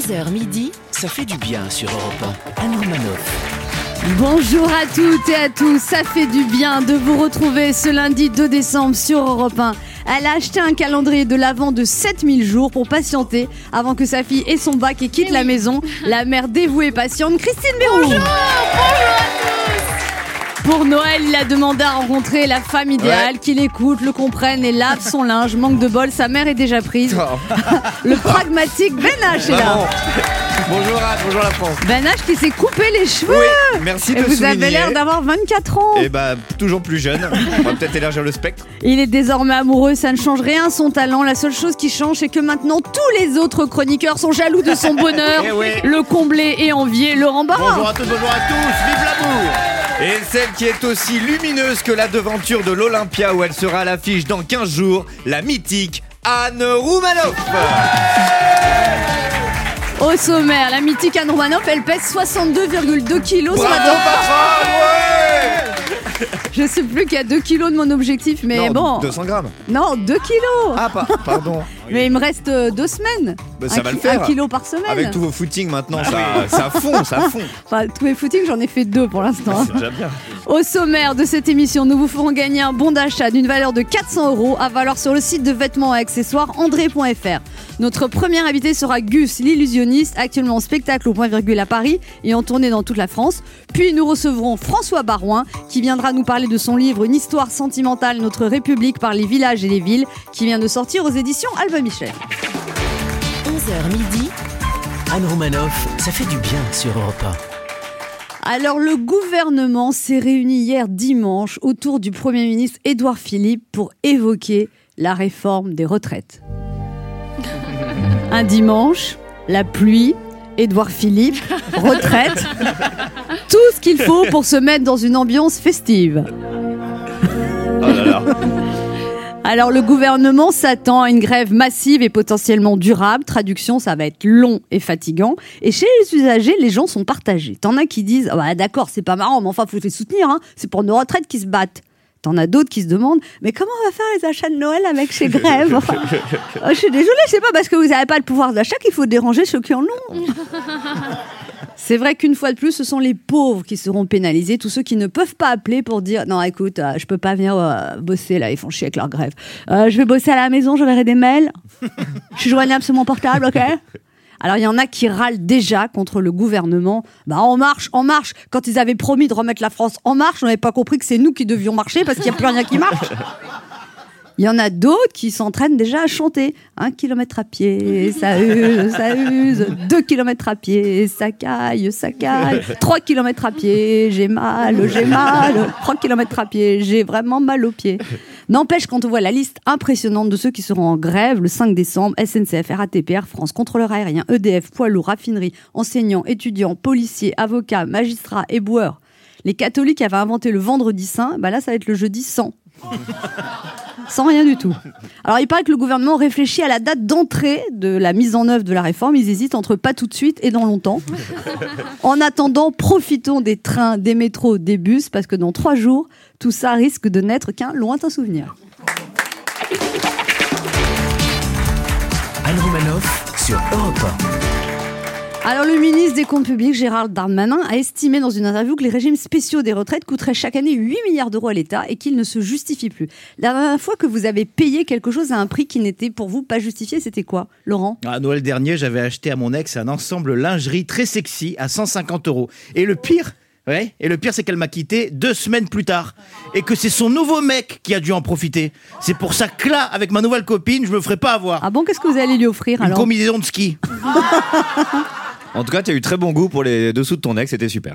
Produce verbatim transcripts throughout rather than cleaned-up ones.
onze heures midi, ça fait du bien sur Europe un. Anne Romanoff. Bonjour à toutes et à tous, ça fait du bien de vous retrouver ce lundi deux décembre sur Europe un. Elle a acheté un calendrier de l'Avent de sept mille jours pour patienter avant que sa fille ait son bac et quitte et la oui. maison. La mère dévouée et patiente, Christine Béroux. Bonjour, bonjour à tous. Pour Noël, il a demandé à rencontrer la femme idéale, ouais. qui l'écoute, le comprenne et lave son linge. Manque de bol, sa mère est déjà prise. Oh. Le pragmatique Ben H est là. Bonjour Anne, bonjour la France. Ben H qui s'est coupé les cheveux. Oui, merci de et vous souligner. avez l'air d'avoir vingt-quatre ans. Et bah toujours plus jeune. On va peut-être élargir le spectre. Il est désormais amoureux, ça ne change rien son talent. La seule chose qui change, c'est que maintenant tous les autres chroniqueurs sont jaloux de son bonheur. oui. Le combler et envier Laurent Barra. Bonjour à tous, bonjour à tous, vive l'amour. Et celle qui est aussi lumineuse que la devanture de l'Olympia où elle sera à l'affiche dans quinze jours, la mythique Anne Romanoff. Au sommaire, la mythique Anne Romanoff, elle pèse soixante-deux virgule deux kilos. Bravo, patron, ouais. Je sais plus qu'il y a deux kilos de mon objectif, mais non, bon. deux cents grammes. Non, deux kilos. Ah, pa- pardon. Mais il me reste deux semaines. Bah, ça un va ki- le faire. Un kilo par semaine. Avec tous vos footings maintenant, ça, ça fond, ça fond. Enfin, tous mes footings, j'en ai fait deux pour l'instant. C'est déjà bien. Au sommaire de cette émission, nous vous ferons gagner un bon d'achat d'une valeur de quatre cents euros à valoir sur le site de vêtements et accessoires andré point f r. Notre premier invité sera Gus, l'illusionniste, actuellement en spectacle au Point Virgule à Paris et en tournée dans toute la France. Puis nous recevrons François Barouin qui viendra nous parler de son livre Une histoire sentimentale, notre République par les villages et les villes, qui vient de sortir aux éditions Albin Michel. onze heures midi, Anne Romanoff, ça fait du bien sur Europe un. Alors le gouvernement s'est réuni hier dimanche autour du Premier ministre Édouard Philippe pour évoquer la réforme des retraites. Un dimanche, la pluie, Édouard Philippe, retraite, tout ce qu'il faut pour se mettre dans une ambiance festive. Oh là là. Alors le gouvernement s'attend à une grève massive et potentiellement durable. Traduction, ça va être long et fatigant. Et chez les usagers, les gens sont partagés. T'en as qui disent ah bah, d'accord, c'est pas marrant, mais enfin faut les soutenir, hein. C'est pour nos retraites qui se battent. T'en as d'autres qui se demandent mais comment on va faire les achats de Noël avec ces grèves? Enfin, je suis désolée, c'est pas parce que vous n'avez pas le pouvoir d'achat qu'il faut déranger ceux qui en ont. C'est vrai qu'une fois de plus, ce sont les pauvres qui seront pénalisés, tous ceux qui ne peuvent pas appeler pour dire non, écoute, euh, je peux pas venir euh, bosser là, ils font chier avec leur grève. Euh, je vais bosser à la maison, j'enverrai des mails. Je suis joignable sur mon portable, ok? Alors il y en a qui râlent déjà contre le gouvernement. Bah en marche, en marche. Quand ils avaient promis de remettre la France en marche, on n'avait pas compris que c'est nous qui devions marcher parce qu'il n'y a plus rien qui marche. Il y en a d'autres qui s'entraînent déjà à chanter. Un kilomètre à pied, ça use, ça use. Deux kilomètres à pied, ça caille, ça caille. Trois kilomètres à pied, j'ai mal, j'ai mal. Trois kilomètres à pied, j'ai vraiment mal aux pieds. N'empêche, quand on voit la liste impressionnante de ceux qui seront en grève le cinq décembre, S N C F, R A T P, Air France, contrôleurs aériens, E D F, poids lourds, raffinerie, enseignants, étudiants, policiers, avocats, magistrats, éboueurs. Les catholiques avaient inventé le vendredi saint, bah là ça va être le jeudi sans. Sans rien du tout. Alors il paraît que le gouvernement réfléchit à la date d'entrée de la mise en œuvre de la réforme. Ils hésitent entre pas tout de suite et dans longtemps. En attendant, profitons des trains, des métros, des bus, parce que dans trois jours, tout ça risque de n'être qu'un lointain souvenir. Anne Romanoff sur Europe un. Alors le ministre des Comptes publics, Gérald Darmanin, a estimé dans une interview que les régimes spéciaux des retraites coûteraient chaque année huit milliards d'euros à l'État et qu'ils ne se justifient plus. La dernière fois que vous avez payé quelque chose à un prix qui n'était pour vous pas justifié, c'était quoi, Laurent ? À Noël dernier, j'avais acheté à mon ex un ensemble lingerie très sexy à cent cinquante euros. Et le pire... Ouais, et le pire, c'est qu'elle m'a quitté deux semaines plus tard. Et que c'est son nouveau mec qui a dû en profiter. C'est pour ça que là, avec ma nouvelle copine, je me ferai pas avoir. Ah bon, qu'est-ce que vous allez lui offrir Une alors ? combinaison de ski. En tout cas, tu as eu très bon goût pour les dessous de ton ex, c'était super.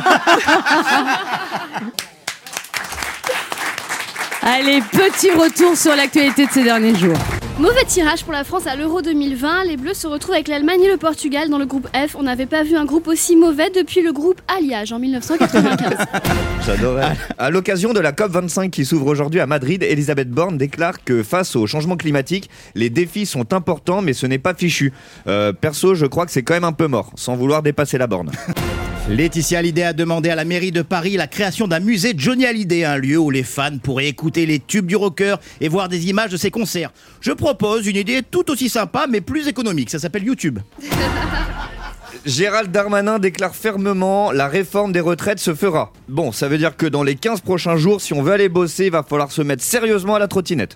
Allez, petit retour sur l'actualité de ces derniers jours. Mauvais tirage pour la France à l'Euro deux mille vingt. Les Bleus se retrouvent avec l'Allemagne et le Portugal dans le groupe F. On n'avait pas vu un groupe aussi mauvais depuis le groupe Alliage en dix-neuf cent quatre-vingt-quinze. J'adorais. À l'occasion de la COP vingt-cinq qui s'ouvre aujourd'hui à Madrid, Elisabeth Borne déclare que face au changement climatique, les défis sont importants mais ce n'est pas fichu. Euh, perso, je crois que c'est quand même un peu mort, sans vouloir dépasser la borne. Laetitia Hallyday a demandé à la mairie de Paris la création d'un musée Johnny Hallyday, un lieu où les fans pourraient écouter les tubes du rocker et voir des images de ses concerts. Je propose une idée tout aussi sympa mais plus économique, ça s'appelle YouTube. Gérald Darmanin déclare fermement la réforme des retraites se fera. Bon, ça veut dire que dans les quinze prochains jours, si on veut aller bosser, il va falloir se mettre sérieusement à la trottinette.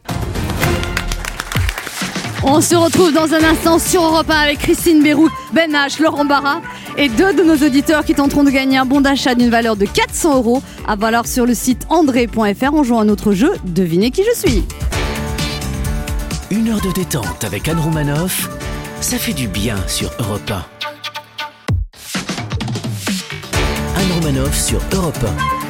On se retrouve dans un instant sur Europe un avec Christine Béroux, Ben H, Laurent Barra et deux de nos auditeurs qui tenteront de gagner un bon d'achat d'une valeur de quatre cents euros à valoir sur le site andré point f r en jouant à notre jeu Devinez qui je suis. Une heure de détente avec Anne Roumanoff, ça fait du bien sur Europe un. Anne Roumanoff sur Europe un.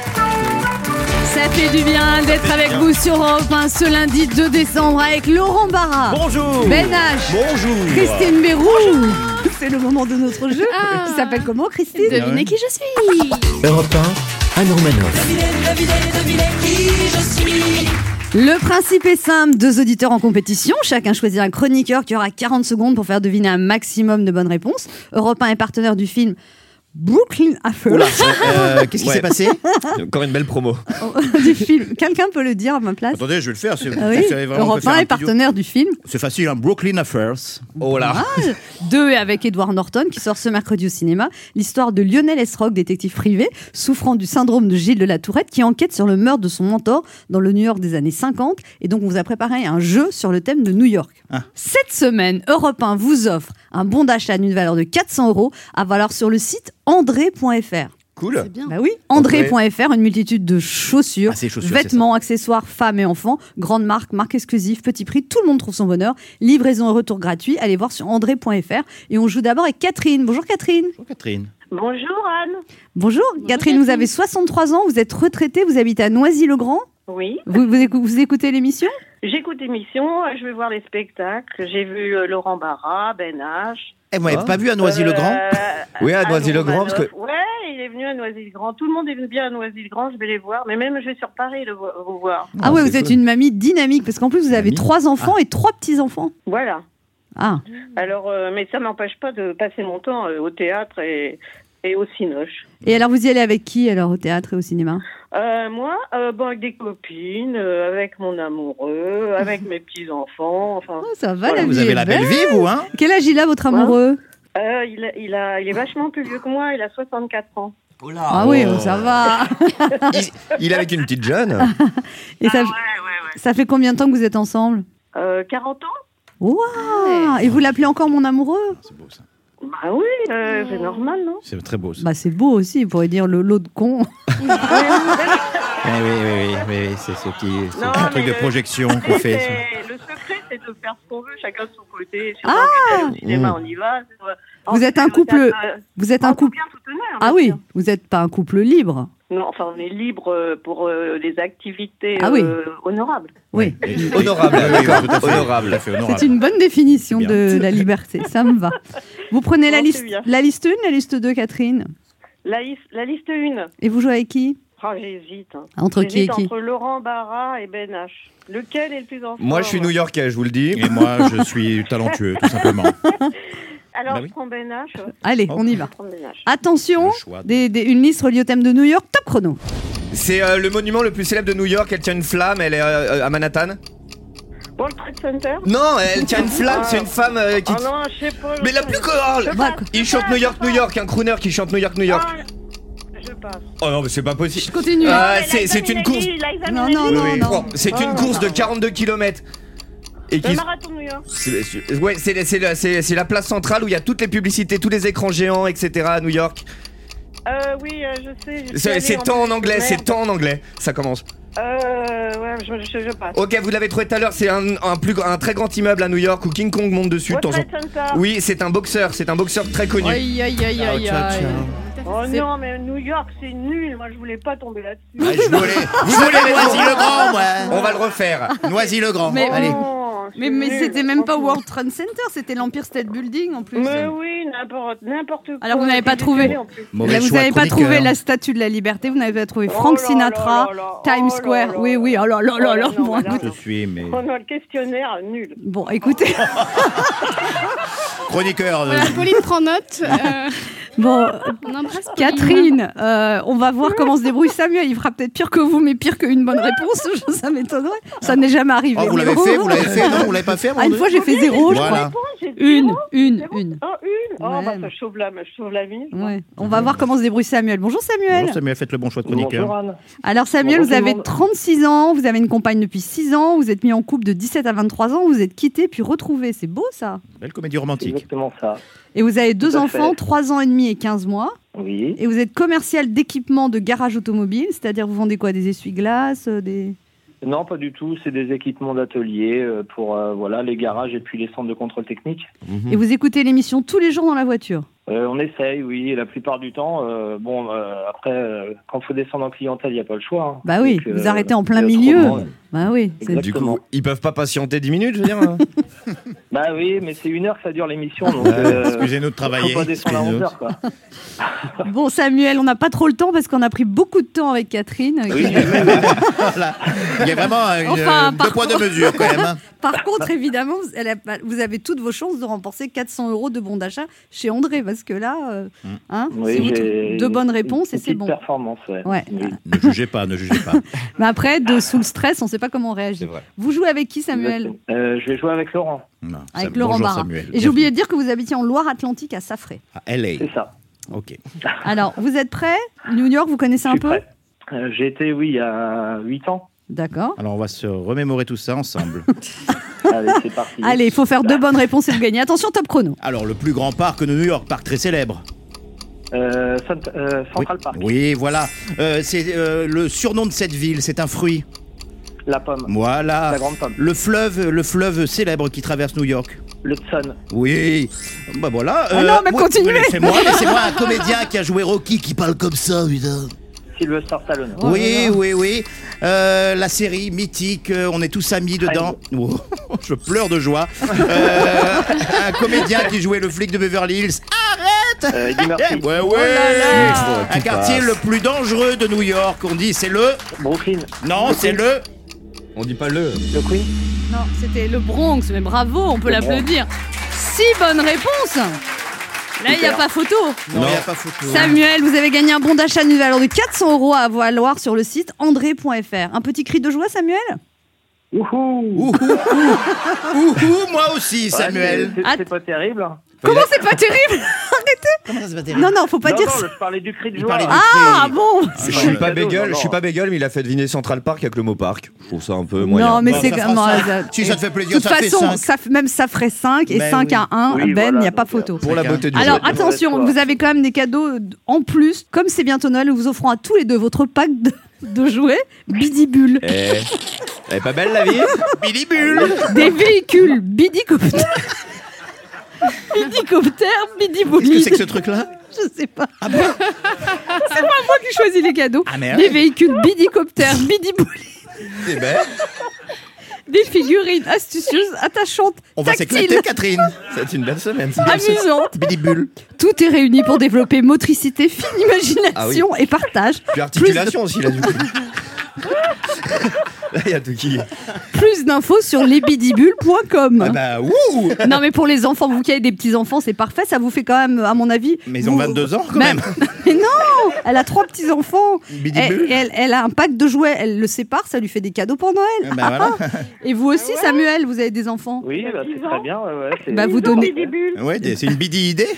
Ça fait du bien d'être avec vous sur Europe un ce lundi deux décembre avec Laurent Barra. Bonjour. Ben H. Bonjour. Christine Béroux. C'est le moment de notre jeu Ah. qui s'appelle comment, Christine? Devinez qui je suis. Europe un, Anne Roumanoff. Le principe est simple, deux auditeurs en compétition, chacun choisit un chroniqueur qui aura quarante secondes pour faire deviner un maximum de bonnes réponses. Europe un est partenaire du film Brooklyn Affair. Oula, euh, qu'est-ce qui Ouais. s'est passé? Encore une belle promo. du film. Quelqu'un peut le dire à ma place? Attendez, je vais le faire. C'est, Ah oui, vous savez vraiment, on peut Europe faire un un est petit duo. partenaire du film. C'est facile, hein, Brooklyn Affairs. Oh là. Deux avec Edward Norton qui sort ce mercredi au cinéma. L'histoire de Lionel Esrock, détective privé, souffrant du syndrome de Gilles de la Tourette, qui enquête sur le meurtre de son mentor dans le New York des années cinquante. Et donc on vous a préparé un jeu sur le thème de New York. Ah. Cette semaine, Europe un vous offre un bon d'achat d'une valeur de quatre cents euros à valoir sur le site andré point f r. Cool. C'est bien. Bah oui, andré point f r, une multitude de chaussures, Ah, c'est chaussures, vêtements, accessoires, femmes et enfants, grandes marques, marques exclusives, petit prix, tout le monde trouve son bonheur. Livraison et retour gratuit, allez voir sur andré point f r. Et on joue d'abord avec Catherine. Bonjour Catherine. Bonjour Catherine. Bonjour Anne. Bonjour, Catherine, vous avez soixante-trois ans, vous êtes retraitée, vous habitez à Noisy-le-Grand. Oui, Vous, vous, écou- vous écoutez l'émission? j'écoute l'émission, je vais voir les spectacles. J'ai vu euh, Laurent Barra, Ben H. Eh, vous m'avez Ah. pas vu à Noisy-le-Grand? Euh, Oui, à Anne Noisy-le-Grand, parce que- Romanoff. Ouais, il est venu à Noisy-le-Grand. Tout le monde est venu bien à Noisy-le-Grand, je vais les voir. Mais même je vais sur Paris le vo- vous voir. Ah ouais, c'est vous êtes cool. une mamie dynamique, parce qu'en plus vous avez Mamie. trois enfants et trois petits-enfants. Voilà. Ah, Alors, euh, mais ça m'empêche pas de passer mon temps euh, au théâtre et, et au cinoche. et alors vous y allez avec qui alors au théâtre et au cinéma? Euh, moi, euh, bon, avec des copines, euh, avec mon amoureux, avec mes petits-enfants, enfin... Oh, ça va, Voilà, la Vous vie avez est la belle belle. vie, vous, hein? Quel âge il a votre amoureux? Euh, il, a, il, a, il est vachement plus vieux que moi, il a soixante-quatre ans. Ah oui, oh, ça va. Il, il est avec une petite jeune. Et ça, Ah ouais, ouais, ouais. ça fait combien de temps que vous êtes ensemble? Euh, quarante ans? Waouh! Et vous l'appelez encore mon amoureux? C'est beau, ça. Bah oui, euh, c'est normal, non? C'est très beau, ça. Bah c'est beau aussi, vous pourriez dire le lot de con. Eh oui, oui, oui, oui, oui, c'est ce petit c'est Non, un mais truc de le- projection qu'on fait. ça. C'est- Le secret, c'est de faire ce qu'on veut, chacun de son côté. Si on Ah a envie d'aller au cinéma, Mmh. on y va. Vous Ensuite, êtes un le couple- théâtre, euh, Vous êtes on un peut couple. bien soutenir, Ah bien oui, sûr. vous n'êtes pas un couple libre. Non, enfin, on est libre euh, pour euh, des activités Ah oui. euh, honorables. Oui. Et- Honorable, Oui, oui, d'accord. tout à fait. Honorable. Tout à fait, honorable. C'est une bonne définition C'est de la liberté, ça me va. Vous prenez la Bon, liste, c'est bien. la liste un, la liste deux, Catherine. La, lis- la liste un. Et vous jouez avec qui? Ah, j'hésite. hein. Entre qui et J'hésite qui? entre Laurent Barra et Ben H. Lequel est le plus en Moi, je suis forme new-yorkais, je vous le dis. Et moi, je suis talentueux, tout simplement. Alors, Bah oui. je prends Ben H. Allez, Oh. on y Je va. prends Ben H. Attention, Le choix de- des, des- une liste reliée au thème de New York, top chrono. C'est euh, le monument le plus célèbre de New York. Elle tient une flamme. Elle est euh, à Manhattan. World Trade Center. Non, elle tient une flamme. C'est une femme euh, qui. Oh non, je sais pas. je Mais la sais plus pas. colle. Je Bah, passe, Il je chante passe, New je York, New passe. York. Un crooner qui chante New York, New York. Ah, je passe. Oh non, mais c'est pas possible. Je continue. Ah, Mais c'est Liza c'est une course. Minnelli, Liza Non, Minnelli. non, non, oui. non. Bon, c'est Ah, une course de pardon. quarante-deux kilomètres. Et Le qui. marathon de New York. c'est- c'est- Ouais, c'est c'est la, c'est- c'est la place centrale où il y a toutes les publicités, tous les écrans géants, et cetera à New York. Euh, oui, euh, je sais. je suis C'est allée c'est en tant en Belgique. anglais, c'est Merde. tant en anglais. Ça commence. Euh, ouais, je, je, je passe. Ok, vous l'avez trouvé tout à l'heure. C'est un, un, plus, un très grand immeuble à New York où King Kong monte dessus de World temps en Trade Center. Oui. Oui, c'est un boxeur. C'est un boxeur très connu. Aïe, aïe, aïe, Ah, aïe, tiens, aïe. tiens. Oh C'est- non, mais New York, c'est nul. Moi, je voulais pas tomber là-dessus. Ah, je voulais, vous voulez Noisy-le-Grand, moi. On va le refaire. Noisy-le-Grand. Mais- Allez. Oh, c'est Mais, mais nul, c'était même pas franchement. World Trade Center, c'était l'Empire State Building en plus. Mais oui, n'importe n'importe quoi. Alors, vous n'avez pas J'y trouvé. suis allée, en plus. Mauvais Là, vous choix de n'avez pas chroniqueur. trouvé la statue de la liberté, vous n'avez pas trouvé Oh Frank là Sinatra, là là là, Times oh là Square. là Oui, là. oui, oh là là là là. Oh, Bon, non, écoute- Je suis, mais. On a le questionnaire nul. Bon, écoutez, Chroniqueur. euh, Voilà, Pauline prend note. Euh, Bon, On embrasse Catherine, euh, on va voir comment se débrouille Samuel. Il fera peut-être pire que vous, mais pire qu'une bonne réponse. Ça m'étonnerait. Ça n'est jamais arrivé. Oh, vous l'avez fait, vous l'avez fait, non, vous l'avez pas fait. Ah, une fois, j'ai fait zéro, je Voilà. crois. J'ai Une, zéro. une, Zéro. une. Oh, une. Oh, Ouais. bah, ça chauffe la, ça chauffe la mise. Ouais. On va voir comment se débrouille Samuel. Bonjour Samuel. Bon, Samuel, faites le bon choix de Bonjour, chroniqueur. Anne. Alors Samuel, Bonjour vous tout le avez monde. trente-six ans, vous avez une compagne depuis six ans, vous êtes mis en couple de dix-sept à vingt-trois ans, vous êtes quitté puis retrouvé. C'est beau ça. Belle comédie romantique. Exactement ça. Et vous avez deux Tout à enfants, fait. trois ans et demi et quinze mois. Oui. Et vous êtes commercial d'équipement de garage automobile, c'est-à-dire vous vendez quoi? Des essuie-glaces, euh, des... Non, pas du tout. C'est des équipements d'atelier euh, pour euh, voilà, les garages et puis les centres de contrôle technique. Et vous écoutez l'émission tous les jours dans la voiture. Euh, on essaye, oui. Et la plupart du temps, euh, bon, euh, après, euh, quand il faut descendre en clientèle, il n'y a pas le choix. hein. Bah oui, Donc, vous euh, arrêtez en plein il y a trop milieu. de monde. Bah oui. c'est- Exact. Du coup, Exactement. ils peuvent pas patienter dix minutes, je veux dire. hein. Bah oui, mais c'est une heure que ça dure l'émission. Donc, euh, Excusez-nous de travailler. faut pas descendre à excusez-nous. onze heures, quoi. Bon Samuel, on n'a pas trop le temps parce qu'on a pris beaucoup de temps avec Catherine. Oui, Voilà. Il y a vraiment une, Enfin, deux par poids, deux mesures quand même. hein. Par contre, évidemment, vous- elle a pas- vous avez toutes vos chances de remporter quatre cents euros de bon d'achat chez André parce que là, euh, hein, oui, si vous j'ai trouvez deux bonnes réponses une et c'est petite bon. performance, ouais. Ouais. Oui. Ne jugez pas, ne jugez pas. Mais après, de sous le stress, on ne sait pas comment on C'est réagit. vrai. Vous jouez avec qui, Samuel? Euh, je vais jouer avec Laurent. Non, Avec Sam- Laurent bonjour, Barra. Samuel. Et j'ai oublié de dire que vous habitiez en Loire-Atlantique à Safré. À L A. C'est ça. Ok. Alors, vous êtes prêts? New York, vous connaissez Je un suis peu? prêt. Euh, J'ai été, oui, il y a huit ans. D'accord. Alors on va se remémorer tout ça ensemble. Allez, c'est parti. Allez, il faut faire deux bonnes réponses et vous gagnez. Attention, top chrono. Alors le plus grand parc de New York, parc très célèbre. Euh, Cent- euh, Central oui. Park. Oui, voilà. Euh, c'est euh, le surnom de cette ville. C'est un fruit. La pomme. Voilà. La grande pomme. Le fleuve, le fleuve célèbre qui traverse New York. Le Hudson. Oui. Bah voilà. Ah non, mais moi- continuez. Laissez-moi, laissez-moi un comédien qui a joué Rocky qui parle comme ça, putain. Sylvester Stallone. Oh oui, là là. oui, oui. Euh, la série mythique, euh, on est tous amis dedans. Oh, je pleure de joie. Euh, un comédien qui jouait le flic de Beverly Hills. Arrête Euh, Eddie Murphy. Ouais, ouais. Oh là là. Un quartier le plus dangereux de New York. On dit c'est le. Brooklyn. Non, c'est le. On dit pas le. Le Queen. Non, c'était le Bronx, mais bravo, on peut Le l'applaudir. Six bonnes réponses. Là, il n'y a Super. pas photo. Non, il n'y a pas photo. Samuel, vous avez gagné un bon d'achat d'une valeur de quatre cents euros à valoir sur le site andré point f r. Un petit cri de joie, Samuel? Ouhou. Ouhou, ouhou. Ouhou, moi aussi, Samuel. Ouais, c'est- Ah, c'est c'est pas terrible. Comment c'est pas terrible? Comment ça se va Non, non, faut pas non, dire non, ça. je parlais du cri de Il joie. parlait du Ah cri. bon. Je suis pas cadeau, bégueule, non, je suis non. pas bégueule, mais il a fait deviner Central Park avec le mot parc. Je trouve ça un peu moyen. Non, mais Bon, c'est ça comme. fera non, cinq. ça- Si ça te fait De plaisir, toute ça fait façon, cinq. ça f- même ça ferait cinq et Ben cinq oui. à un. Oui, Ben, il voilà, n'y a pas donc, photo. Pour la beauté du Alors jeu. attention, mauvaise foi. vous avez quand même des cadeaux en plus. Comme c'est bientôt Noël, nous vous offrons à tous les deux votre pack de, de jouets Bidibule. Eh, elle est pas belle la vie? Billy Bull. Des véhicules Bidicopter. Bidicopter, Bidibolide. Qu'est-ce que c'est que ce truc-là? Je sais pas. c'est pas moi qui choisis les cadeaux. Ah, merde. Des véhicules Bidicopter, Bidibolide. C'est belle. Des figurines astucieuses, attachantes, On va tactiles, s'éclater, Catherine. C'est une belle semaine. ça. amusantes. Billy Bull. Tout est réuni pour développer motricité, fine imagination et partage. Puis articulation aussi là du coup. Là il y a tout qui. Plus d'infos sur lesbidibules point com. Ah bah, ouh. Non mais pour les enfants, vous qui avez des petits enfants, c'est parfait. Ça vous fait quand même, à mon avis. Mais ils ont vous- vingt-deux ans quand Mais- même. Mais non, elle a trois petits enfants. Bidibule. Elle, elle, elle a un pack de jouets. Elle le sépare, ça lui fait des cadeaux pour Noël. Ah bah voilà. Et vous aussi, Samuel, vous avez des enfants. Oui, bah, c'est très bien. Ouais, ouais, c'est- Bah vous donnez. Ouais, des- c'est une bidi idée.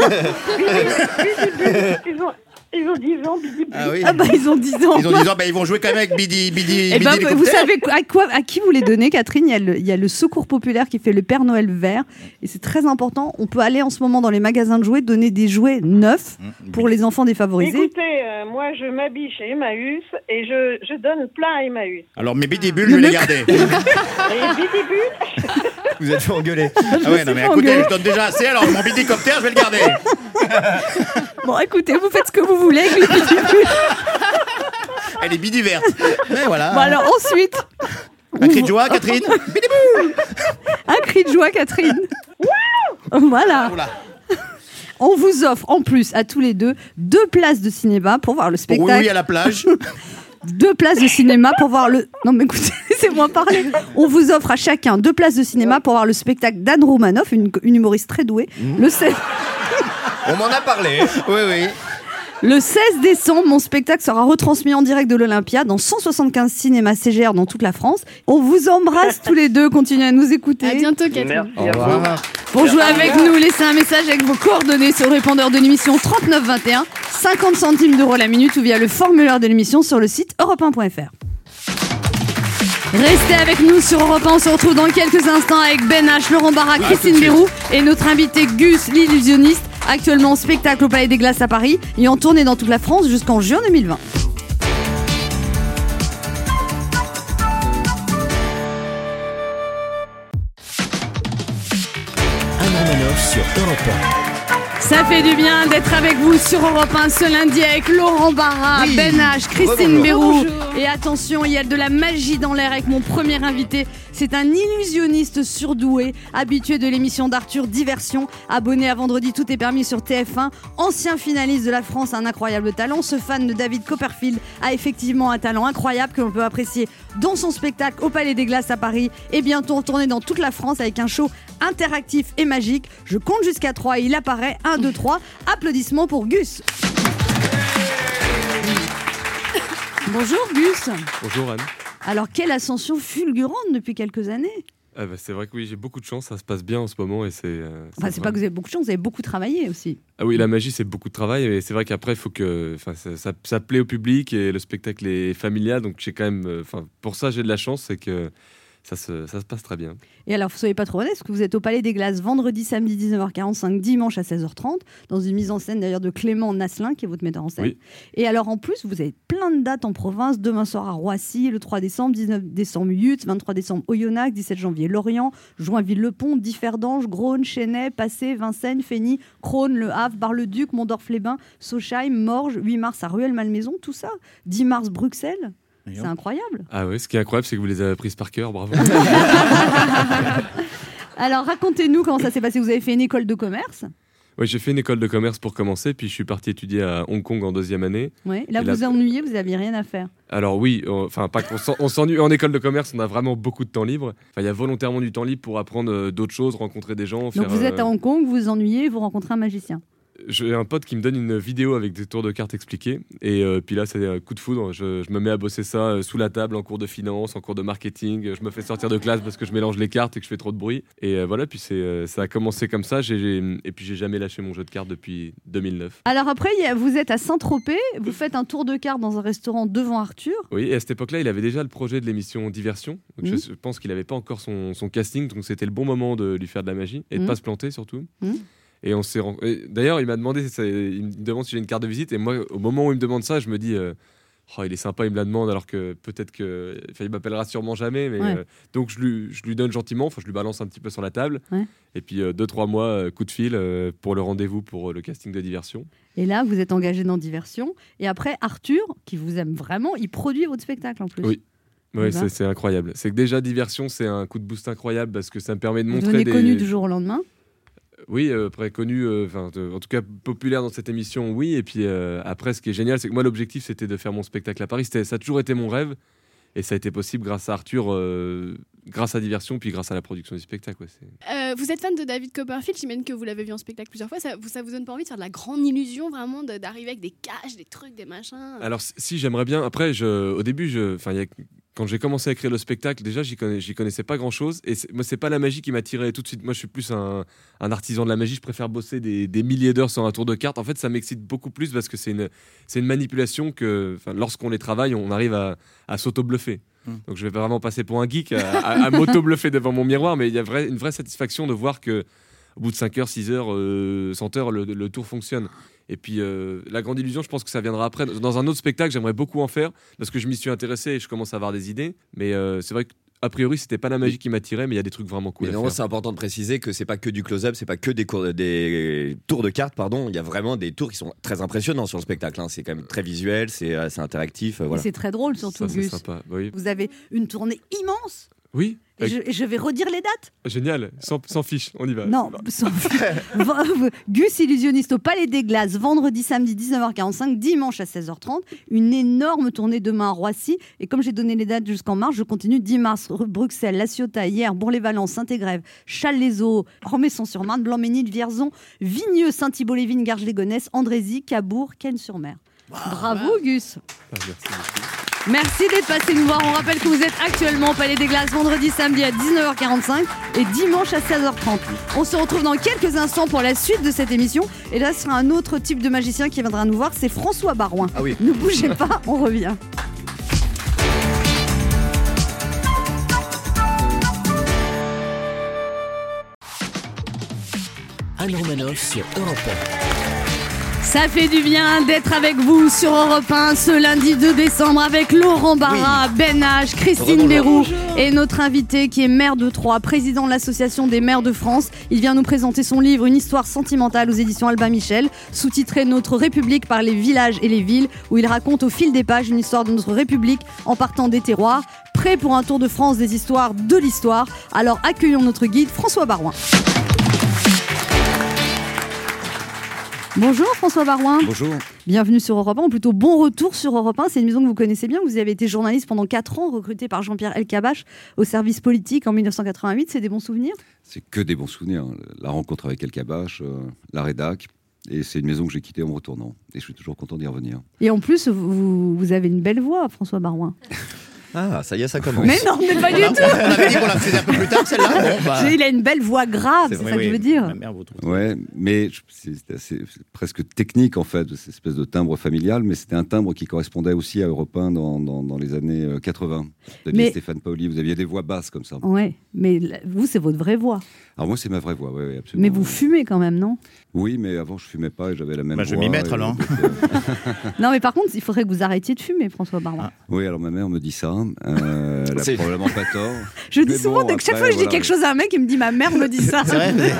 Ils ont, ils ont dix ans, Bidibule. Ah oui. Ah bah ils ont dix ans. Ils ont dit, bah, ils vont jouer quand même avec Bidi, Bidi, Eh Bidi ben, hélicoptère. vous savez à quoi, à qui vous les donnez, Catherine? Il y, a le, il y a le Secours Populaire qui fait le Père Noël vert, et c'est très important. On peut aller en ce moment dans les magasins de jouets donner des jouets neufs pour les enfants défavorisés. Écoutez, euh, moi je m'habille chez Emmaüs et je, je donne plein à Emmaüs. Alors mes Bidi Bulles, je vais les garder. Et Bidibule, Vous êtes fait engueuler. Ah ouais, non mais pas écoutez, engueuler. je donne déjà assez, alors mon Bidi hélicoptère, je vais le garder. Bon, écoutez, vous faites ce que vous voulez avec les bidibules. Elle est Bidi verte. Mais voilà. Bon, alors ensuite, Un cri de joie, Catherine. Bidi Bull. un cri de joie, Catherine. Voilà. Oula. On vous offre en plus à tous les deux deux places de cinéma pour voir le Oui, spectacle. oui, à la plage. Deux places de cinéma pour voir le. Non, mais écoutez, laissez-moi parler. On vous offre à chacun deux places de cinéma pour voir le spectacle d'Anne Romanoff, une, une humoriste très douée. Le sept. On m'en a parlé. Oui, oui. Le seize décembre, mon spectacle sera retransmis en direct de l'Olympia dans cent soixante-quinze cinémas C G R dans toute la France. On vous embrasse tous les deux, continuez à nous écouter. À bientôt, Catherine. Merci. Au revoir. Pour jouer avec nous, laissez un message avec vos coordonnées sur le répondeur de l'émission trente-neuf vingt et un, cinquante centimes d'euros la minute ou via le formulaire de l'émission sur le site europe un point f r. Restez avec nous sur Europe un, on se retrouve dans quelques instants avec Ben H, Laurent Barra, Christine Béroux et notre invité Gus, l'illusionniste, actuellement en spectacle au Palais des Glaces à Paris et en tournée dans toute la France jusqu'en juin deux mille vingt. Anne Romanoff sur Europe un. Ça fait du bien d'être avec vous sur Europe un ce lundi avec Laurent Barra, Oui. Ben H, Christine Rebonjour. Béroux. Bonjour. Et attention, il y a de la magie dans l'air avec mon premier invité. C'est un illusionniste surdoué, habitué de l'émission d'Arthur Diversion, abonné à Vendredi Tout est permis sur T F un, ancien finaliste de la France, un incroyable talent. Ce fan de David Copperfield a effectivement un talent incroyable que l'on peut apprécier dans son spectacle au Palais des Glaces à Paris et bientôt en tournée dans toute la France avec un show interactif et magique. Je compte jusqu'à trois et il apparaît. un, deux, trois. Applaudissements pour Gus. Bonjour Gus. Bonjour Anne. Alors quelle ascension fulgurante depuis quelques années. Ah bah, c'est vrai que oui, j'ai beaucoup de chance, ça se passe bien en ce moment et c'est. Euh, Enfin c'est pas que vous avez beaucoup de chance, vous avez beaucoup travaillé aussi. Ah oui, la magie c'est beaucoup de travail et c'est vrai qu'après il faut que, enfin ça, ça, ça plaît au public et le spectacle est familial donc j'ai quand même, enfin euh, pour ça j'ai de la chance, c'est que ça se, ça se passe très bien. Et alors, vous soyez pas trop honnête, parce que vous êtes au Palais des Glaces vendredi, samedi, dix-neuf heures quarante-cinq, dimanche à seize heures trente, dans une mise en scène d'ailleurs de Clément Nasselin, qui est votre metteur en scène. Oui. Et alors, en plus, vous avez plein de dates en province. Demain soir à Roissy, le trois décembre, dix-neuf décembre, Yutz, vingt-trois décembre, Oyonnax, dix-sept janvier, Lorient, Joinville-le-Pont, Differdange, Graune, Chennai, Passé, Vincennes, Fény, Crône, Le Havre, Bar-le-Duc, Mondorf-les-Bains, Sochheim, Morges, huit mars à Rueil-Malmaison, tout ça. dix mars, Bruxelles. C'est incroyable. Ah oui, ce qui est incroyable c'est que vous les avez prises par cœur, bravo. Alors, racontez-nous comment ça s'est passé. Vous avez fait une école de commerce. Oui, j'ai fait une école de commerce pour commencer, puis je suis parti étudier à Hong Kong en deuxième année. Ouais. Là, Et vous vous là- ennuyez, vous n'aviez rien à faire. Alors oui, euh, enfin pas qu'on s'en- on s'ennuie en école de commerce, on a vraiment beaucoup de temps libre. Enfin, il y a volontairement du temps libre pour apprendre euh, d'autres choses, rencontrer des gens. Donc faire, vous êtes euh, à Hong Kong, vous vous ennuyez, vous rencontrez un magicien. J'ai un pote qui me donne une vidéo avec des tours de cartes expliqués. Et euh, puis là, c'est un coup de foudre. Je, je me mets à bosser ça euh, sous la table, en cours de finance, en cours de marketing. Je me fais sortir de classe parce que je mélange les cartes et que je fais trop de bruit. Et euh, voilà, puis c'est, euh, ça a commencé comme ça. J'ai, j'ai- et puis j'ai jamais lâché mon jeu de cartes depuis deux mille neuf. Alors après, il y a- vous êtes à Saint-Tropez, vous faites un tour de cartes dans un restaurant devant Arthur. Oui, et à cette époque-là, il avait déjà le projet de l'émission Diversion. Donc Mhm. je, je pense qu'il n'avait pas encore son, son casting. Donc c'était le bon moment de lui faire de la magie et de Mhm. pas se planter surtout. Mhm. Et on s'est ren- et d'ailleurs, il m'a demandé, ça- il me demande si j'ai une carte de visite. Et moi, au moment où il me demande ça, je me dis, euh, oh, il est sympa, il me la demande, alors que peut-être que, enfin, il m'appellera sûrement jamais. Mais Ouais. euh, donc je lui, je lui donne gentiment, enfin, je lui balance un petit peu sur la table. Ouais. Et puis euh, deux trois mois, euh, coup de fil euh, pour le rendez-vous pour euh, le casting de Diversion. Et là, vous êtes engagé dans Diversion. Et après, Arthur, qui vous aime vraiment, il produit votre spectacle en plus. Oui. Ouais, Eh ben. c'est, c'est incroyable. C'est que déjà Diversion, c'est un coup de boost incroyable parce que ça me permet de Vous montrer devenez des. connu du jour au lendemain. Oui, euh, après connu, euh, enfin, de- en tout cas populaire dans cette émission, oui. Et puis euh, après, ce qui est génial, c'est que moi, l'objectif, c'était de faire mon spectacle à Paris. C'était, ça a toujours été mon rêve. Et ça a été possible grâce à Arthur, euh, grâce à Diversion, puis grâce à la production du spectacle. Ouais, c'est... Euh, vous êtes fan de David Copperfield, j'imagine que vous l'avez vu en spectacle plusieurs fois. Ça vous, ça vous donne pas envie de faire de la grande illusion, vraiment, de- d'arriver avec des caches, des trucs, des machins Alors, si- si, j'aimerais bien. Après, je, au début, je, enfin, il y a- quand j'ai commencé à écrire le spectacle, déjà, j'y, connais, j'y connaissais pas grand-chose. Et c'est, moi, c'est pas la magie qui m'a tiré tout de suite. Moi, je suis plus un, un artisan de la magie. Je préfère bosser des, des milliers d'heures sur un tour de cartes. En fait, ça m'excite beaucoup plus parce que c'est une, c'est une manipulation que, enfin, lorsqu'on les travaille, on arrive à, à s'auto-bluffer. Mmh. Donc, je vais vraiment passer pour un geek à, à- à m'auto-bluffer devant mon miroir. Mais il y a vrai, une vraie satisfaction de voir que, au bout de cinq heures, six heures, euh, cent heures, le, le tour fonctionne. Et puis, euh, la grande illusion, je pense que ça viendra après. Dans un autre spectacle, j'aimerais beaucoup en faire parce que je m'y suis intéressé et je commence à avoir des idées. Mais euh, c'est vrai qu'a priori, c'était pas la magie qui m'attirait, mais il y a des trucs vraiment cool Mais à non, faire. c'est important de préciser que c'est pas que du close-up, c'est pas que des, cours- des tours de cartes, pardon. Il y a vraiment des tours qui sont très impressionnants sur le spectacle. hein. C'est quand même très visuel, c'est euh, c'est interactif. euh, Et voilà. c'est très drôle, surtout, Ça, c'est Gus. sympa. Bah oui. Vous avez une tournée immense. Oui. Et je, et je vais redire les dates. Génial, sans, sans fiche, on y va. Non, sans... Gus illusionniste au Palais des Glaces, vendredi, samedi, dix-neuf heures quarante-cinq, dimanche à seize heures trente. Une énorme tournée demain à Roissy. Et comme j'ai donné les dates jusqu'en mars, je continue dix mars, Bruxelles, La Ciotat, Hyères, Bourg-les-Valence, Saint-Égrève, Challes-les-Eaux, Romesson-sur-Marne, Blanc-Ménil, Vierzon, Vigneux, Saint-Thibault-les-Vignes, Garges-les-Gonesse, Andrézy, Cabourg, Cannes-sur-Mer. Wow. Bravo, Gus. Ah, merci. Merci d'être passé nous voir. On rappelle que vous êtes actuellement au Palais des Glaces vendredi, samedi à dix-neuf heures quarante-cinq et dimanche à seize heures trente. On se retrouve dans quelques instants pour la suite de cette émission. Et là, ce sera un autre type de magicien qui viendra nous voir. C'est François Baroin. Ah oui. Ne bougez pas, on revient. Anne Romanoff sur Europe un. Ça fait du bien d'être avec vous sur Europe un ce lundi deux décembre avec Laurent Barra, oui. Ben H, Christine Béroux et notre invité qui est maire de Troyes, président de l'association des maires de France. Il vient nous présenter son livre Une histoire sentimentale aux éditions Albin Michel, sous-titré Notre République par les villages et les villes, où il raconte au fil des pages une histoire de notre République en partant des terroirs. Prêt pour un tour de France des histoires de l'histoire. Alors accueillons notre guide François Baroin. Bonjour François Baroin. Bonjour. Bienvenue sur Europe un, ou plutôt bon retour sur Europe un. C'est une maison que vous connaissez bien. Vous avez été journaliste pendant quatre ans, recruté par Jean-Pierre Elkabbach au service politique en dix-neuf cent quatre-vingt-huit. C'est des bons souvenirs ? C'est que des bons souvenirs. La rencontre avec Elkabbach, euh, la rédac. Et c'est une maison que j'ai quittée en me retournant. Et je suis toujours content d'y revenir. Et en plus, vous, vous avez une belle voix, François Baroin. Ah, ça y est, ça commence. Mais non, mais pas du on a, tout. On avait dit qu'on la faisait un peu plus tard, celle-là. Bon, bah... Il a une belle voix grave, c'est, c'est vrai, ça que oui, je veux dire. Ouais, mais c'est, assez, c'est presque technique en fait, cette espèce de timbre familial, mais c'était un timbre qui correspondait aussi à Europe un dans, dans, dans les années quatre-vingts. Vous aviez mais... Stéphane Paoli, vous aviez des voix basses comme ça. Ouais, mais vous, c'est votre vraie voix. Alors moi, c'est ma vraie voix, oui, ouais, absolument. Mais vous fumez quand même, non ? Oui, mais avant, je fumais pas et j'avais la même bah, voix. Je vais m'y mettre, alors. Non, mais par contre, il faudrait que vous arrêtiez de fumer, François Baroin. Ah. Oui, alors ma mère me dit ça. Euh, elle a c'est... probablement pas tort. Je dis souvent, bon, donc chaque fois que je voilà, dis quelque chose à un mec, il me dit ma mère me dit ça. C'est vrai, mais...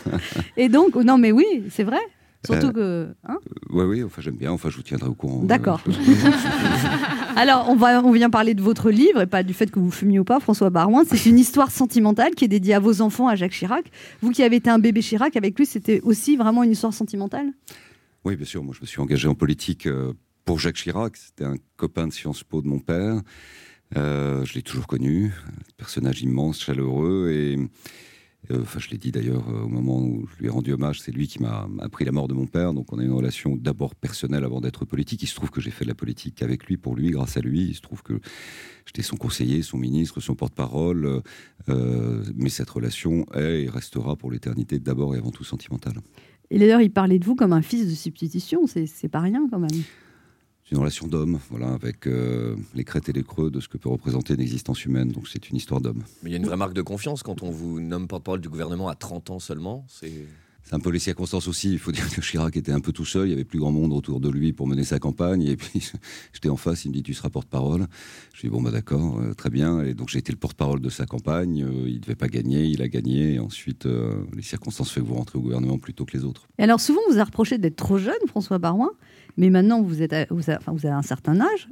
Et donc, non, mais oui, c'est vrai. Surtout euh, que. Hein oui, oui, enfin j'aime bien, enfin je vous tiendrai au courant. D'accord. Euh, Alors, on, va, on vient parler de votre livre et pas du fait que vous fumiez ou pas, François Baroin. C'est une histoire sentimentale qui est dédiée à vos enfants, à Jacques Chirac. Vous qui avez été un bébé Chirac avec lui, c'était aussi vraiment une histoire sentimentale ? Oui, bien sûr. Moi, je me suis engagé en politique euh, pour Jacques Chirac. C'était un copain de Sciences Po de mon père. Euh, je l'ai toujours connu, un personnage immense, chaleureux et. Euh, enfin, je l'ai dit d'ailleurs euh, au moment où je lui ai rendu hommage, c'est lui qui m'a appris la mort de mon père, donc on a une relation d'abord personnelle avant d'être politique. Il se trouve que j'ai fait de la politique avec lui, pour lui, grâce à lui. Il se trouve que j'étais son conseiller, son ministre, son porte-parole, euh, mais cette relation est et restera pour l'éternité d'abord et avant tout sentimentale. Et d'ailleurs, il parlait de vous comme un fils de substitution, c'est, c'est pas rien quand même. C'est une relation d'homme, voilà, avec euh, les crêtes et les creux de ce que peut représenter une existence humaine. Donc c'est une histoire d'homme. Mais il y a une vraie marque de confiance quand on vous nomme porte-parole du gouvernement à trente ans seulement. C'est... c'est un peu les circonstances aussi. Il faut dire que Chirac était un peu tout seul. Il y avait plus grand monde autour de lui pour mener sa campagne. Et puis j'étais en face, il me dit « tu seras porte-parole ». Je dis « bon bah d'accord, euh, très bien ». Et donc j'ai été le porte-parole de sa campagne. Euh, il ne devait pas gagner, il a gagné. Et ensuite, euh, les circonstances font que vous rentrez au gouvernement plus tôt que les autres. Et alors souvent, on vous a reproché d'être trop jeune, François Baroin. Mais maintenant, vous, êtes à, vous, avez, enfin, vous avez un certain âge.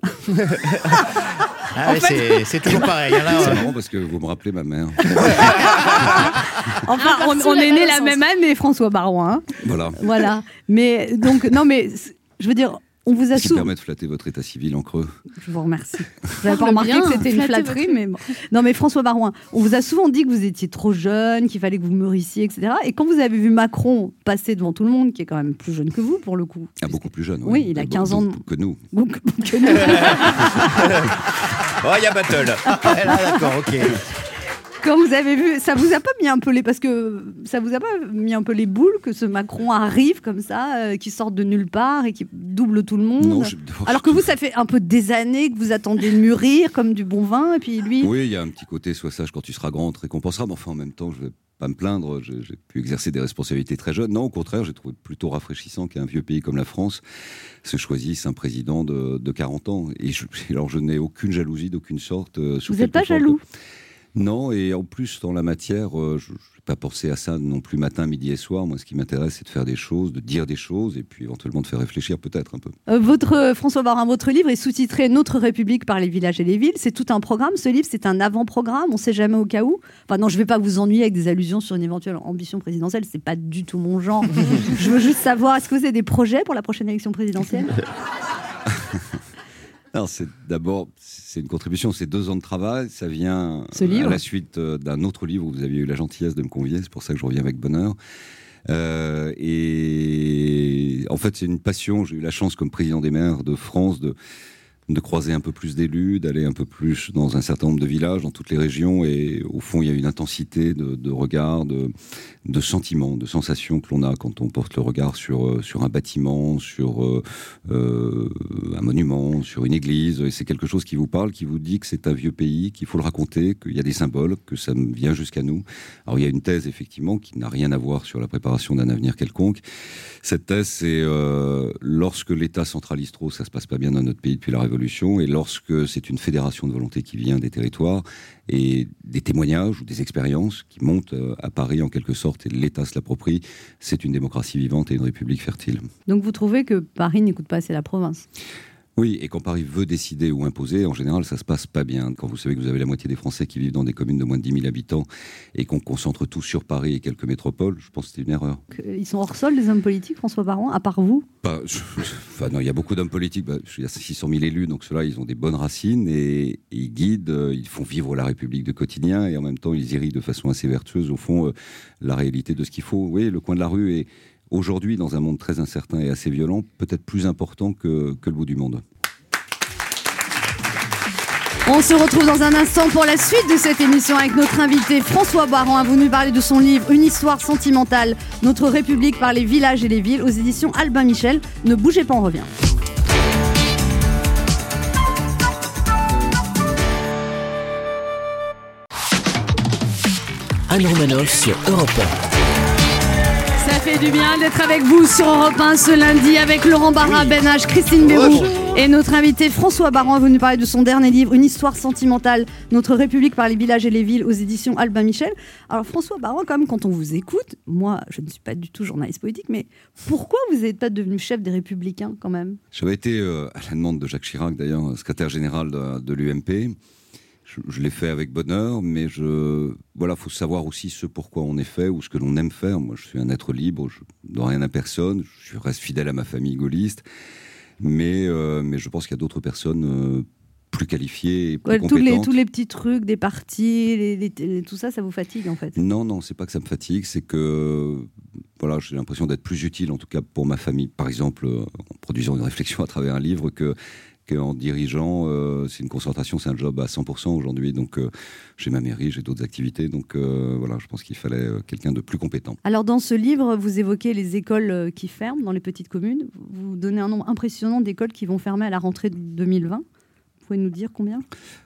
Ah ouais, fait... c'est, c'est toujours pareil. Hein, là, c'est ouais. marrant parce que vous me rappelez ma mère. Enfin, on, on est nés la même année, François Baroin. Hein. Voilà. Voilà. Mais donc, non, mais je veux dire, on vous a Ce qui sou... permet de flatter votre état civil en creux. Je vous remercie. Vous n'avez pas remarqué bien, que c'était une flatterie, mais bon. Non, mais François Baroin, on vous a souvent dit que vous étiez trop jeune, qu'il fallait que vous mûrissiez, et cetera. Et quand vous avez vu Macron passer devant tout le monde, qui est quand même plus jeune que vous, pour le coup. Ah, beaucoup plus jeune. Oui, oui, il a donc, quinze ans de... que nous. Donc, que nous. Oh, il y a battle. Ah, d'accord, ok. Quand vous avez vu, ça vous a pas mis un peu les, parce que ça vous a pas mis un peu les boules que ce Macron arrive comme ça, euh, qui sort de nulle part et qui double tout le monde. Non, je... Alors que vous, ça fait un peu des années que vous attendez de mûrir comme du bon vin, et puis lui. Oui, il y a un petit côté sois sage quand tu seras grand, on te récompensera. Mais enfin, en même temps, je vais pas me plaindre. J'ai, j'ai pu exercer des responsabilités très jeunes. Non, au contraire, j'ai trouvé plutôt rafraîchissant qu'un vieux pays comme la France se choisisse un président de, de quarante ans. Et je, alors, je n'ai aucune jalousie d'aucune sorte. Euh, vous n'êtes pas jaloux? Non, et en plus, dans la matière, euh, je n'ai pas pensé à ça non plus matin, midi et soir. Moi, ce qui m'intéresse, c'est de faire des choses, de dire des choses, et puis éventuellement de faire réfléchir peut-être un peu. Euh, votre, euh, François Barin, votre livre est sous-titré « Notre République par les villages et les villes ». C'est tout un programme, ce livre, c'est un avant-programme, on ne sait jamais au cas où. Enfin non, je ne vais pas vous ennuyer avec des allusions sur une éventuelle ambition présidentielle, c'est pas du tout mon genre. Je veux juste savoir, est-ce que vous avez des projets pour la prochaine élection présidentielle ? Alors, c'est d'abord, c'est une contribution, c'est deux ans de travail. Ça vient Ce livre à la suite d'un autre livre où vous aviez eu la gentillesse de me convier. C'est pour ça que je reviens avec bonheur. Euh, et en fait, c'est une passion. J'ai eu la chance, comme président des maires de France, de de croiser un peu plus d'élus, d'aller un peu plus dans un certain nombre de villages, dans toutes les régions, et au fond, il y a une intensité de, de regard, de, de sentiments, de sensations que l'on a quand on porte le regard sur, sur un bâtiment, sur euh, un monument, sur une église, et c'est quelque chose qui vous parle, qui vous dit que c'est un vieux pays, qu'il faut le raconter, qu'il y a des symboles, que ça vient jusqu'à nous. Alors, il y a une thèse, effectivement, qui n'a rien à voir sur la préparation d'un avenir quelconque. Cette thèse, c'est euh, lorsque l'État centralise trop, ça se passe pas bien dans notre pays depuis la Révolution, et lorsque c'est une fédération de volonté qui vient des territoires et des témoignages ou des expériences qui montent à Paris en quelque sorte et l'État se l'approprie, c'est une démocratie vivante et une république fertile. Donc vous trouvez que Paris n'écoute pas assez la province ? Oui, et quand Paris veut décider ou imposer, en général, ça se passe pas bien. Quand vous savez que vous avez la moitié des Français qui vivent dans des communes de moins de dix mille habitants et qu'on concentre tout sur Paris et quelques métropoles, je pense que c'est une erreur. Ils sont hors sol, les hommes politiques, François Baron, à part vous ? Bah, je, enfin, non, il y a beaucoup d'hommes politiques. Bah, il y a six cent mille élus, donc ceux-là, ils ont des bonnes racines et, et ils guident, euh, ils font vivre la République de quotidien et en même temps, ils irriguent de façon assez vertueuse, au fond, euh, la réalité de ce qu'il faut. Oui, le coin de la rue est aujourd'hui, dans un monde très incertain et assez violent, peut-être plus important que, que le bout du monde. On se retrouve dans un instant pour la suite de cette émission avec notre invité François Baran. Vous nous parler de son livre Une histoire sentimentale, Notre République par les villages et les villes aux éditions Albin Michel. Ne bougez pas, on revient. Anne Romanoff sur Europe un. Ça fait du bien d'être avec vous sur Europe un ce lundi avec Laurent Barra, oui. Ben H, Christine Béroux et notre invité François Baran va nous parler de son dernier livre Une histoire sentimentale, Notre République par les villages et les villes aux éditions Albin Michel. Alors François Baran, quand même, quand on vous écoute, moi je ne suis pas du tout journaliste politique, mais pourquoi vous n'êtes pas devenu chef des Républicains quand même ? J'avais été, euh, à la demande de Jacques Chirac d'ailleurs, secrétaire général de, de l'U M P. Je, je l'ai fait avec bonheur, mais je voilà, faut savoir aussi ce pourquoi on est fait ou ce que l'on aime faire. Moi, je suis un être libre, je ne dois rien à personne, je reste fidèle à ma famille gaulliste, mais euh, mais je pense qu'il y a d'autres personnes euh, plus qualifiées et plus ouais, compétentes. Tous les tous les petits trucs des partis, les, les, les, tout ça, ça vous fatigue en fait ? Non, non, c'est pas que ça me fatigue, c'est que voilà, j'ai l'impression d'être plus utile, en tout cas pour ma famille. Par exemple, en produisant une réflexion à travers un livre que qu'en dirigeant, euh, c'est une concentration, c'est un job à cent pour cent aujourd'hui. Donc, euh, j'ai ma mairie, j'ai d'autres activités. Donc, euh, voilà, je pense qu'il fallait euh, quelqu'un de plus compétent. Alors, dans ce livre, vous évoquez les écoles qui ferment dans les petites communes. Vous donnez un nombre impressionnant d'écoles qui vont fermer à la rentrée deux mille vingt. Vous pouvez nous dire combien ?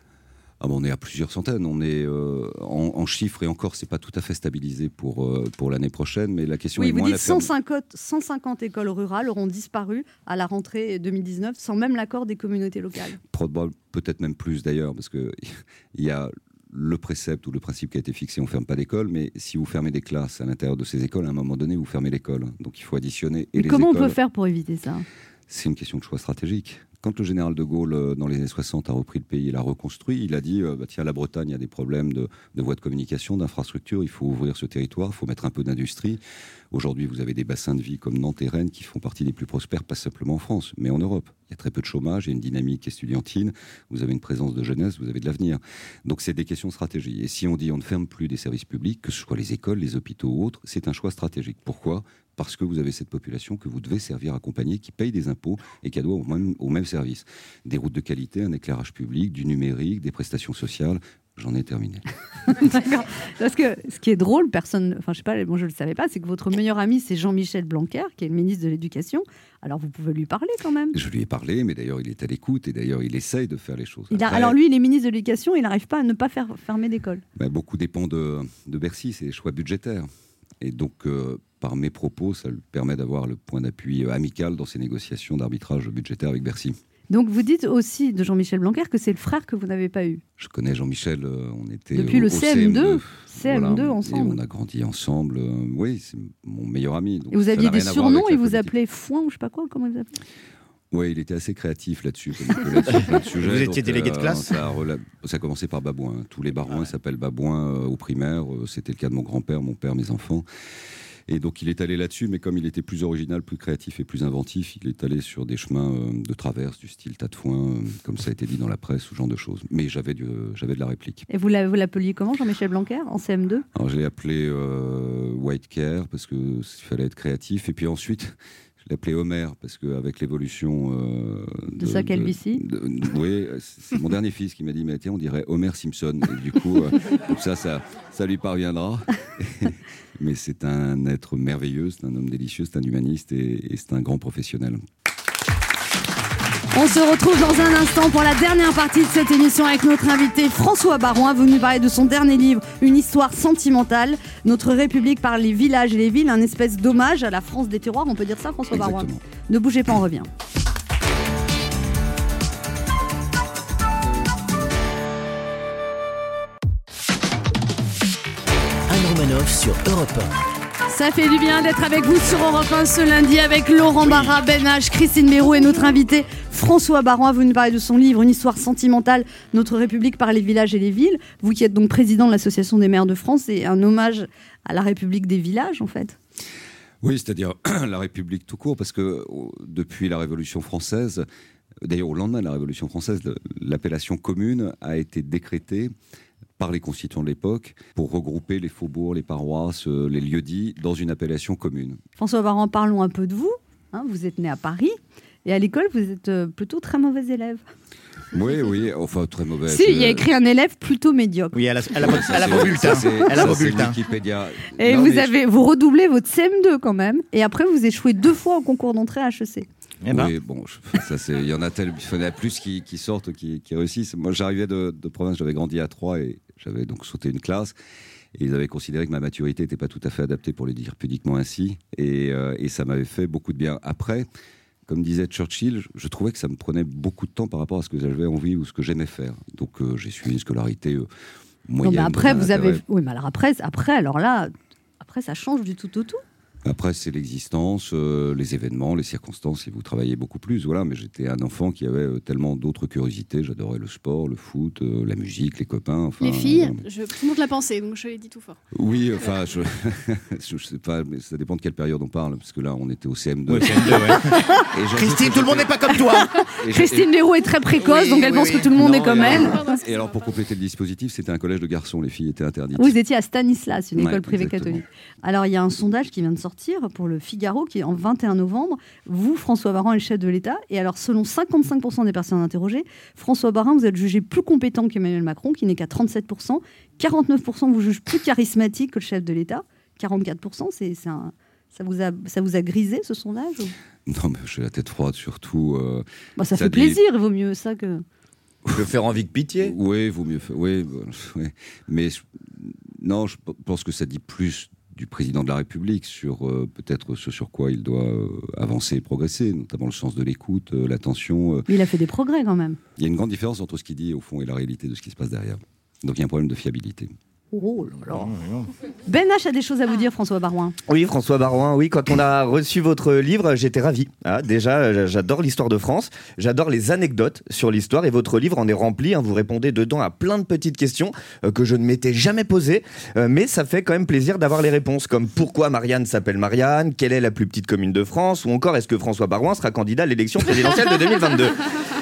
Ah bon, on est à plusieurs centaines. On est euh, en, en chiffres et encore, c'est pas tout à fait stabilisé pour euh, pour l'année prochaine. Mais la question oui, est vous moins dites la ferme. cent cinquante, cent cinquante écoles rurales auront disparu à la rentrée deux mille dix-neuf sans même l'accord des communautés locales. Peut-être même plus d'ailleurs, parce que il y a le précepte ou le principe qui a été fixé, on ferme pas d'école, mais si vous fermez des classes à l'intérieur de ces écoles, à un moment donné, vous fermez l'école. Donc il faut additionner. Et mais les comment écoles, on peut faire pour éviter ça ? C'est une question de choix stratégique. Quand le général de Gaulle, dans les années soixante, a repris le pays et l'a reconstruit, il a dit euh, bah, tiens, la Bretagne, il y a des problèmes de, de voies de communication, d'infrastructures, il faut ouvrir ce territoire, il faut mettre un peu d'industrie. Aujourd'hui, vous avez des bassins de vie comme Nantes et Rennes qui font partie des plus prospères, pas simplement en France, mais en Europe. Il y a très peu de chômage, il y a une dynamique estudiantine, vous avez une présence de jeunesse, vous avez de l'avenir. Donc, c'est des questions de stratégie. Et si on dit on ne ferme plus des services publics, que ce soit les écoles, les hôpitaux ou autres, c'est un choix stratégique. Pourquoi ? Parce que vous avez cette population que vous devez servir, accompagner, qui paye des impôts et qui a droit au même, au même service. Des routes de qualité, un éclairage public, du numérique, des prestations sociales. J'en ai terminé. D'accord. Parce que ce qui est drôle, personne, enfin je sais pas, bon je le savais pas, c'est que votre meilleur ami c'est Jean-Michel Blanquer, qui est le ministre de l'Éducation. Alors vous pouvez lui parler quand même. Je lui ai parlé, mais d'ailleurs il est à l'écoute et d'ailleurs il essaye de faire les choses. Il a, Après, alors lui, il est ministre de l'Éducation, il n'arrive pas à ne pas faire fermer d'école. Ben, beaucoup dépend de, de Bercy, c'est les choix budgétaires. Et donc, euh, par mes propos, ça lui permet d'avoir le point d'appui euh, amical dans ses négociations d'arbitrage budgétaire avec Bercy. Donc vous dites aussi de Jean-Michel Blanquer que c'est le frère que vous n'avez pas eu. Je connais Jean-Michel, euh, on était Depuis au, le au C M deux, C M deux, C M deux voilà, ensemble. Et on a grandi ensemble. euh, oui, c'est mon meilleur ami. Donc Et vous ça aviez n'a des rien à voir surnoms, avec la il vous politique. appelait Foin ou je sais pas quoi, comment il vous appelait? Oui, il était assez créatif là-dessus. Parce que là-dessus, plein de sujets, Vous étiez donc, délégué de euh, classe ça, a rela- ça a commencé par Babouin. Tous les Barouins s'appellent Babouin euh, au primaire. Euh, C'était le cas de mon grand-père, mon père, mes enfants. Et donc il est allé là-dessus, mais comme il était plus original, plus créatif et plus inventif, il est allé sur des chemins euh, de traverse, du style tas de foin, euh, comme ça a été dit dans la presse, ce genre de choses. Mais j'avais, du, euh, j'avais de la réplique. Et vous l'a- vous l'appeliez comment, Jean-Michel Blanquer, en C M deux? Alors je l'ai appelé euh, White Care, parce qu'il fallait être créatif. Et puis ensuite, je l'ai appelé Homer, parce qu'avec l'évolution... Euh, De sa calvitie de- de- Oui, c'est mon dernier fils qui m'a dit, mais tiens, on dirait Homer Simpson. Et du coup, euh, comme ça, ça, ça lui parviendra. Mais c'est un être merveilleux, c'est un homme délicieux, c'est un humaniste et, et c'est un grand professionnel. On se retrouve dans un instant pour la dernière partie de cette émission avec notre invité François Baroin, venu nous parler de son dernier livre, Une histoire sentimentale, Notre République par les villages et les villes, un espèce d'hommage à la France des terroirs, on peut dire ça, François Baroin? Exactement. Ne bougez pas, on revient. Anne Romanoff sur Europe un. Ça fait du bien d'être avec vous sur Europe un ce lundi avec Laurent Barra, Ben H, Christine Béroux et notre invité François Baroin. Vous nous parlez de son livre Une histoire sentimentale, Notre République par les villages et les villes. Vous qui êtes donc président de l'Association des maires de France, c'est un hommage à la République des villages en fait. Oui, c'est-à-dire la République tout court, parce que euh, depuis la Révolution française, d'ailleurs au lendemain de la Révolution française, le- l'appellation commune a été décrétée par les constituants de l'époque pour regrouper les faubourgs, les paroisses, euh, les lieux-dits dans une appellation commune. François Baroin, parlons un peu de vous. Hein, vous êtes né à Paris et à l'école, vous êtes euh, plutôt très mauvais élève. Oui, oui, enfin très mauvais. Si, il y a écrit un élève plutôt médiocre. Oui, elle a, elle a, Ouais, ça, elle a c'est- vos bulletins. ça, c'est- Elle a ça, vos c'est bulletins. Wikipédia. Et Non, vous, mais avez, vous redoublez votre C M deux quand même. Et après, vous échouez deux fois au concours d'entrée à H E C. Eh ben. Oui, bon, je- ça c'est, il y en a tellement, il y en a plus qui, qui sortent, qui, qui réussissent. Moi, j'arrivais de, de province, j'avais grandi à Troyes et j'avais donc sauté une classe. Et ils avaient considéré que ma maturité n'était pas tout à fait adaptée, pour le dire pudiquement ainsi. Et, euh, et ça m'avait fait beaucoup de bien. Après, comme disait Churchill, je, je trouvais que ça me prenait beaucoup de temps par rapport à ce que j'avais envie ou ce que j'aimais faire. Donc, euh, j'ai suivi une scolarité euh, Non, moyenne. mais après, bon vous avez. intérêt. Oui, mais alors après, après, alors là, après, ça change du tout au tout. Après, c'est l'existence, euh, les événements, les circonstances, et vous travaillez beaucoup plus. Voilà, mais j'étais un enfant qui avait euh, tellement d'autres curiosités. J'adorais le sport, le foot, euh, la musique, les copains. Enfin, Les filles, euh, je, tout le monde l'a pensé, donc je l'ai dit tout fort. oui, enfin, je, je, je sais pas, mais ça dépend de quelle période on parle, parce que là, on était au C M deux. Oui, C M deux, ouais. Et j'ai- Christine, tout le monde n'est pas comme toi. et j'ai- Christine Béroux est très précoce, Oui, donc elle oui, pense oui. que tout le monde Non, est comme et elle. alors- Et alors, pour compléter le dispositif, c'était un collège de garçons. Les filles étaient interdites. Vous étiez à Stanislas, une Ouais, école privée exactement. catholique. Alors, il y a un sondage qui vient de sortir pour le Figaro, qui est en vingt et un novembre. Vous, François Baroin, est le chef de l'État. Et alors, selon cinquante-cinq pour cent des personnes interrogées, François Baroin, vous êtes jugé plus compétent qu'Emmanuel Macron, qui n'est qu'à trente-sept pour cent. quarante-neuf pour cent vous jugent plus charismatique que le chef de l'État. quarante-quatre pour cent, c'est, c'est un... ça, vous a, ça vous a grisé, ce sondage ou... Non, mais j'ai la tête froide, surtout. euh, Bah, ça, Ça fait dit- plaisir, il vaut mieux ça que... Je veux faire envie que pitié. Oui, vaut mieux faire. Oui, bon, oui. Mais je- non, je p- pense que ça dit plus du président de la République sur euh, peut-être ce sur quoi il doit euh, avancer et progresser, notamment le sens de l'écoute, euh, l'attention. euh. Mais il a fait des progrès quand même. Il y a une grande différence entre ce qu'il dit au fond et la réalité de ce qui se passe derrière. Donc il y a un problème de fiabilité. Oh là là. Ben H a des choses à vous dire, François Baroin. Oui, François Baroin, oui, quand on a reçu votre livre, j'étais ravi. Ah, déjà, j'adore l'histoire de France, j'adore les anecdotes sur l'histoire et votre livre en est rempli. Hein, vous répondez dedans à plein de petites questions euh, que je ne m'étais jamais posées, euh, mais ça fait quand même plaisir d'avoir les réponses, comme pourquoi Marianne s'appelle Marianne, quelle est la plus petite commune de France, ou encore est-ce que François Baroin sera candidat à l'élection présidentielle de deux mille vingt-deux.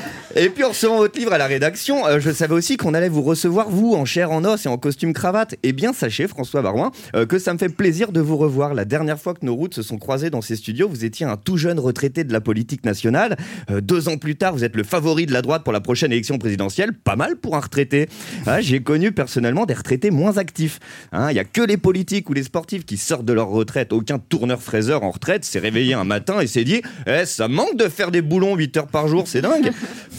Et puis en recevant votre livre à la rédaction, euh, je savais aussi qu'on allait vous recevoir, vous, en chair, en os et en costume cravate. Eh bien, sachez, François Baroin, euh, que ça me fait plaisir de vous revoir. La dernière fois que nos routes se sont croisées dans ces studios, vous étiez un tout jeune retraité de la politique nationale. Euh, deux ans plus tard, vous êtes le favori de la droite pour la prochaine élection présidentielle. Pas mal pour un retraité. Ah, j'ai connu personnellement des retraités moins actifs. Il hein, n'y a que les politiques ou les sportifs qui sortent de leur retraite. Aucun tourneur-fraiseur en retraite s'est réveillé un matin et s'est dit eh, « ça manque de faire des boulons huit heures par jour, c'est dingue !» Faut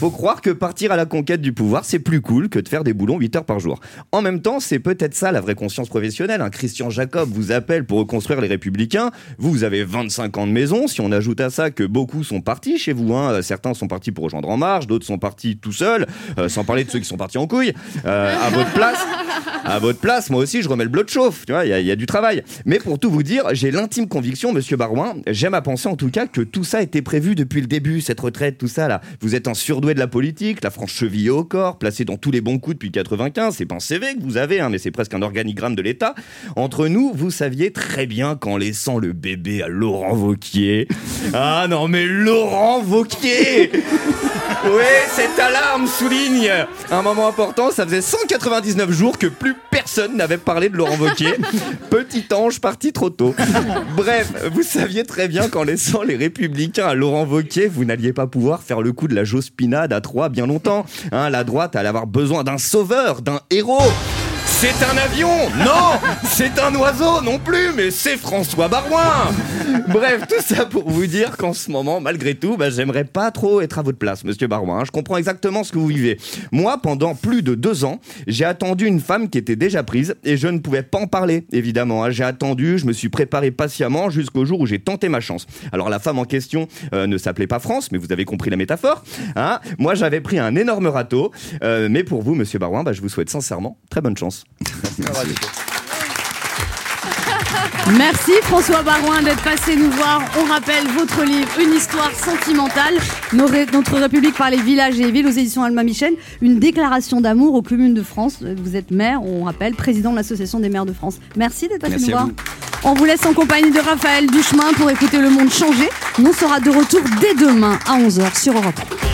faut croire que partir à la conquête du pouvoir, c'est plus cool que de faire des boulons huit heures par jour. En même temps, c'est peut-être ça la vraie conscience professionnelle. Hein. Christian Jacob vous appelle pour reconstruire les Républicains. Vous, vous avez vingt-cinq ans de maison. Si on ajoute à ça que beaucoup sont partis chez vous, hein. Certains sont partis pour rejoindre En Marche, d'autres sont partis tout seuls, euh, sans parler de ceux qui sont partis en couille. Euh, à votre place, à votre place, moi aussi, je remets le bleu de chauffe. Tu vois, il y, y a du travail. Mais pour tout vous dire, j'ai l'intime conviction, Monsieur Barouin, j'aime à penser en tout cas que tout ça était prévu depuis le début, cette retraite, tout ça là. Vous êtes un surdoué de la politique, la France chevillée au corps, placé dans tous les bons coups depuis quatre-vingt-quinze. C'est pas un C V que vous avez, hein, mais c'est presque un organigramme de l'État. Entre nous, vous saviez très bien qu'en laissant le bébé à Laurent Wauquiez. Ah non, mais Laurent Wauquiez. Oui, cette alarme souligne un moment important. Ça faisait cent quatre-vingt-dix-neuf jours que plus personne n'avait parlé de Laurent Wauquiez. Petit ange parti trop tôt. Bref, vous saviez très bien qu'en laissant les Républicains à Laurent Wauquiez, vous n'alliez pas pouvoir faire le coup de la Jospinade à Troyes bien longtemps. Hein, la droite allait avoir besoin d'un sauveur, d'un héros. C'est un avion? Non! C'est un oiseau non plus, mais c'est François Barouin! Bref, tout ça pour vous dire qu'en ce moment, malgré tout, bah, j'aimerais pas trop être à votre place, Monsieur Barouin. Je comprends exactement ce que vous vivez. Moi, pendant plus de deux ans, j'ai attendu une femme qui était déjà prise et je ne pouvais pas en parler, évidemment. Hein. J'ai attendu, je me suis préparé patiemment jusqu'au jour où j'ai tenté ma chance. Alors la femme en question euh, ne s'appelait pas France, mais vous avez compris la métaphore. Hein. Moi, j'avais pris un énorme râteau. Euh, mais pour vous, Monsieur Barouin, bah, je vous souhaite sincèrement très bonne chance. Merci. Merci François Barouin d'être passé nous voir. On rappelle votre livre Une histoire sentimentale, Nos ré- Notre République par les villages et les villes aux éditions Alma Michel, une déclaration d'amour aux communes de France. Vous êtes maire, on rappelle, président de l'Association des maires de France. Merci d'être passé Merci nous à voir. vous. On vous laisse en compagnie de Raphaël Duchemin pour écouter Le Monde changer. Nous, on sera de retour dès demain à onze heures sur Europe un.